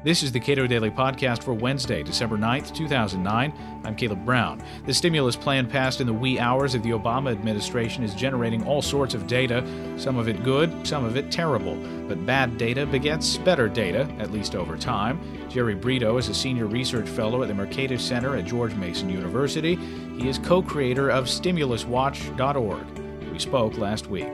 This is the Cato Daily Podcast for Wednesday, December 9th, 2009. I'm Caleb Brown. The stimulus plan passed in the wee hours of the Obama administration is generating all sorts of data, some of it good, some of it terrible. But bad data begets better data, at least over time. Jerry Brito is a senior research fellow at the Mercatus Center at George Mason University. He is co-creator of StimulusWatch.org. We spoke last week.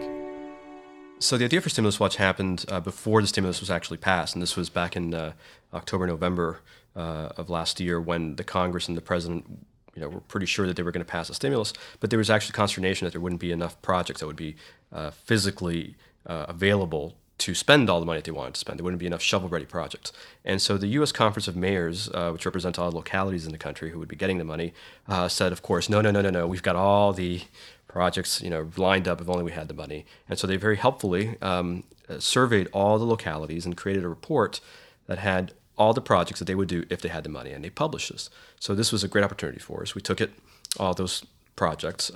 So the idea for Stimulus Watch happened before the stimulus was actually passed, and this was back in October, November of last year when the Congress and the President were pretty sure that they were going to pass a stimulus, but there was actually consternation that there wouldn't be enough projects that would be physically available to spend all the money that they wanted to spend. There wouldn't be enough shovel-ready projects. And so the U.S. Conference of Mayors, which represents all the localities in the country who would be getting the money, said, of course, no, we've got all the projects, lined up if only we had the money. And so they very helpfully surveyed all the localities and created a report that had all the projects that they would do if they had the money, and they published this. So this was a great opportunity for us. We took all those projects,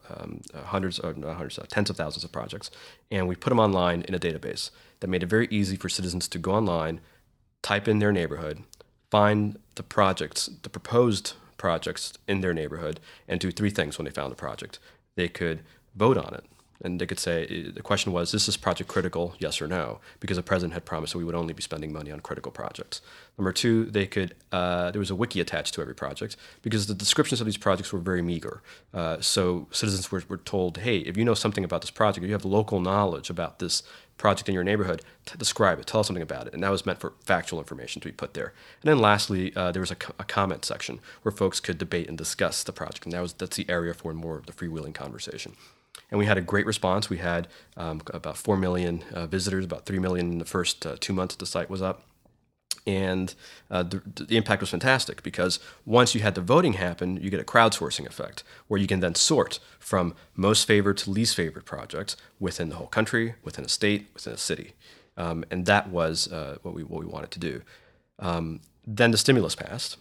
tens of thousands of projects, and we put them online in a database that made it very easy for citizens to go online, type in their neighborhood, find the proposed projects in their neighborhood, and do three things when they found the project. They could vote on it, and they could say, the question was, is this project critical, yes or no? Because the president had promised that we would only be spending money on critical projects. Number two, they could, there was a wiki attached to every project because the descriptions of these projects were very meager. So citizens were told, hey, if you know something about this project, if you have local knowledge about this project in your neighborhood, describe it, tell us something about it. And that was meant for factual information to be put there. And then lastly, there was a comment section where folks could debate and discuss the project. And that's the area for more of the freewheeling conversation. And we had a great response. We had about 4 million visitors, about 3 million in the first 2 months that the site was up. And the impact was fantastic because once you had the voting happen, you get a crowdsourcing effect where you can then sort from most favored to least favorite projects within the whole country, within a state, within a city. And that was what we wanted to do. Then the stimulus passed.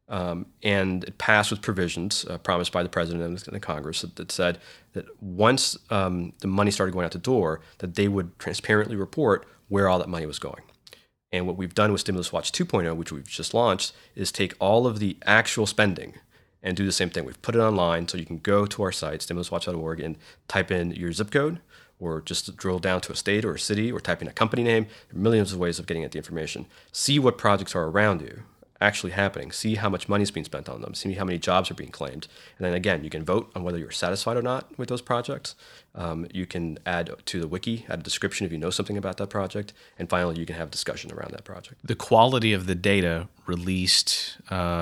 And it passed with provisions promised by the president and the Congress that said that once the money started going out the door, that they would transparently report where all that money was going. And what we've done with Stimulus Watch 2.0, which we've just launched, is take all of the actual spending and do the same thing. We've put it online so you can go to our site, stimuluswatch.org, and type in your zip code, or just drill down to a state or a city, or type in a company name. There are millions of ways of getting at the information. See what projects are around you actually happening, see how much money is being spent on them, see how many jobs are being claimed. And then again, you can vote on whether you're satisfied or not with those projects. You can add to the wiki, add a description if you know something about that project. And finally, you can have discussion around that project. The quality of the data released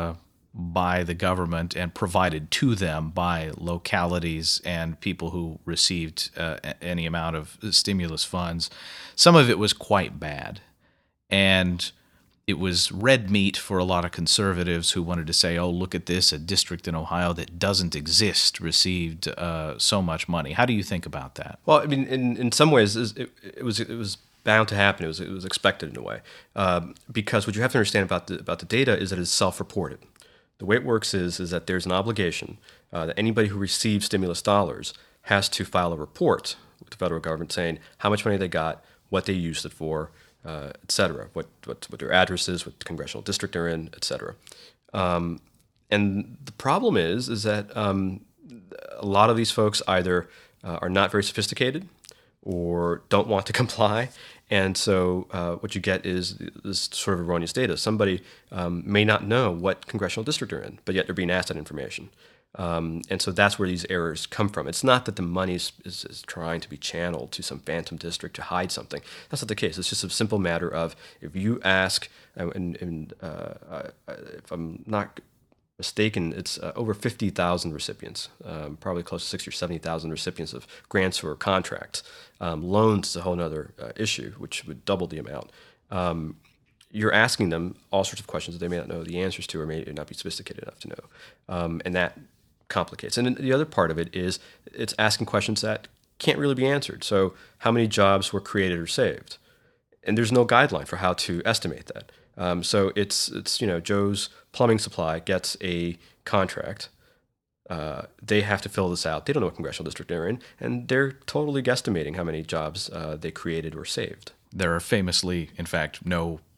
by the government and provided to them by localities and people who received any amount of stimulus funds, some of it was quite bad. And it was red meat for a lot of conservatives who wanted to say, oh, look at this, a district in Ohio that doesn't exist received so much money. How do you think about that? Well, I mean, in some ways, it was bound to happen. It was expected in a way. Because what you have to understand about the data is that it's self-reported. The way it works is that there's an obligation that anybody who receives stimulus dollars has to file a report with the federal government saying how much money they got, what they used it for, et cetera, what their address is, what congressional district they're in, et cetera. And the problem is that a lot of these folks either are not very sophisticated or don't want to comply. And so what you get is this sort of erroneous data. Somebody may not know what congressional district they're in, but yet they're being asked that information. And so that's where these errors come from. It's not that the money is trying to be channeled to some phantom district to hide something. That's not the case. It's just a simple matter of if you ask, and if I'm not mistaken, it's over 50,000 recipients, probably close to 60 or 70,000 recipients of grants or contracts. Loans is a whole other issue, which would double the amount. You're asking them all sorts of questions that they may not know the answers to or may not be sophisticated enough to know. And that complicates. And then the other part of it is it's asking questions that can't really be answered. So how many jobs were created or saved? And there's no guideline for how to estimate that. So it's Joe's Plumbing Supply gets a contract. They have to fill this out. They don't know what congressional district they're in, and they're totally guesstimating how many jobs they created or saved. There are famously, in fact, no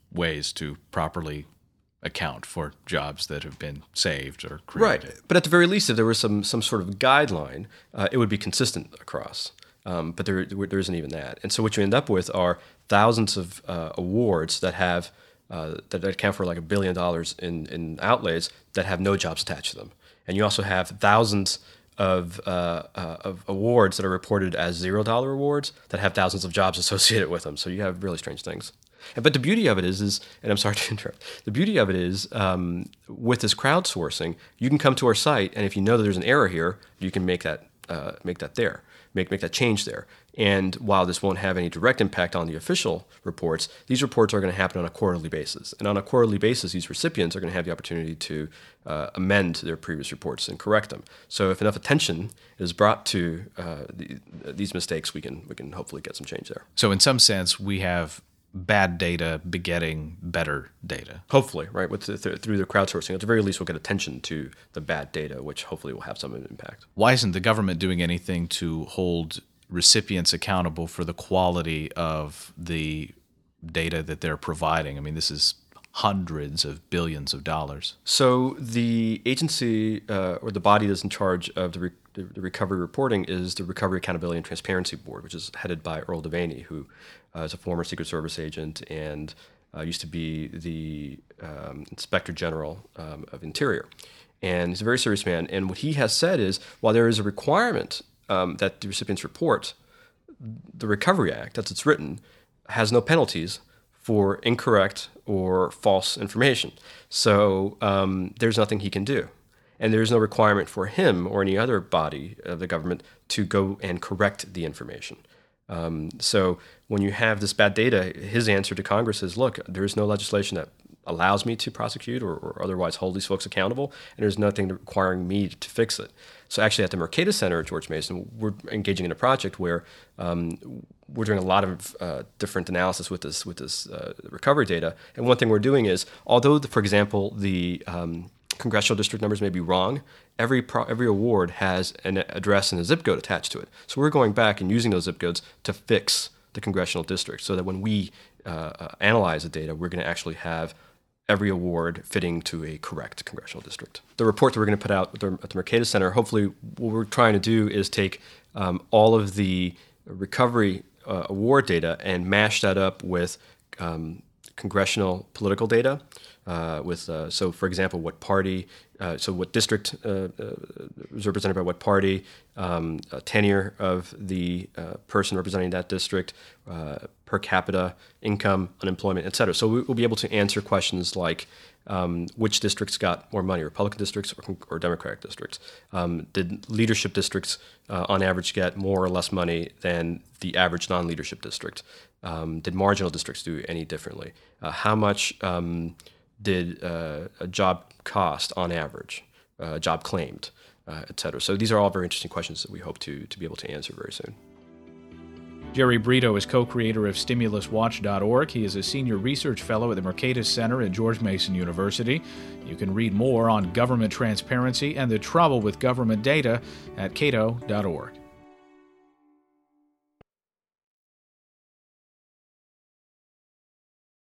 ways to properly account for jobs that have been saved or created. Right. But at the very least, if there was some sort of guideline, it would be consistent across. But there isn't even that. And so what you end up with are thousands of awards that have that account for like $1 billion in outlays that have no jobs attached to them. And you also have thousands of awards that are reported as $0 awards that have thousands of jobs associated with them. So you have really strange things. But the beauty of it is, and I'm sorry to interrupt, the beauty of it is with this crowdsourcing, you can come to our site, and if you know that there's an error here, you can make that that change there. And while this won't have any direct impact on the official reports, these reports are going to happen on a quarterly basis. And on a quarterly basis, these recipients are going to have the opportunity to amend their previous reports and correct them. So if enough attention is brought to these mistakes, we can hopefully get some change there. So in some sense, we have bad data begetting better data. Hopefully, right? Through the crowdsourcing, at the very least, we'll get attention to the bad data, which hopefully will have some impact. Why isn't the government doing anything to hold recipients accountable for the quality of the data that they're providing? I mean, this is hundreds of billions of dollars. So the agency or the body that's in charge of the recovery reporting is the Recovery Accountability and Transparency Board, which is headed by Earl Devaney, who is a former Secret Service agent and used to be the Inspector General of Interior. And he's a very serious man. And what he has said is, while there is a requirement that the recipients report, the Recovery Act, as it's written, has no penalties for incorrect or false information. So there's nothing he can do. And there's no requirement for him or any other body of the government to go and correct the information. So when you have this bad data, his answer to Congress is, look, there's no legislation that allows me to prosecute or otherwise hold these folks accountable, and there's nothing requiring me to fix it. So actually at the Mercatus Center at George Mason, we're engaging in a project where we're doing a lot of different analysis with this recovery data. And one thing we're doing is, although, for example, the congressional district numbers may be wrong, every award has an address and a zip code attached to it. So we're going back and using those zip codes to fix the congressional district so that when we analyze the data, we're going to actually have every award fitting to a correct congressional district. The report that we're going to put out at the Mercatus Center, hopefully what we're trying to do is take all of the recovery award data and mash that up with congressional political data. So for example, what party, so what district was represented by what party, tenure of the person representing that district, per capita income, unemployment, et cetera. So we'll be able to answer questions like which districts got more money, Republican districts or Democratic districts? Did leadership districts on average get more or less money than the average non-leadership district? Did marginal districts do any differently? How much did a job cost on average, job claimed, et cetera? So these are all very interesting questions that we hope to be able to answer very soon. Jerry Brito is co-creator of StimulusWatch.org. He is a senior research fellow at the Mercatus Center at George Mason University. You can read more on government transparency and the trouble with government data at cato.org.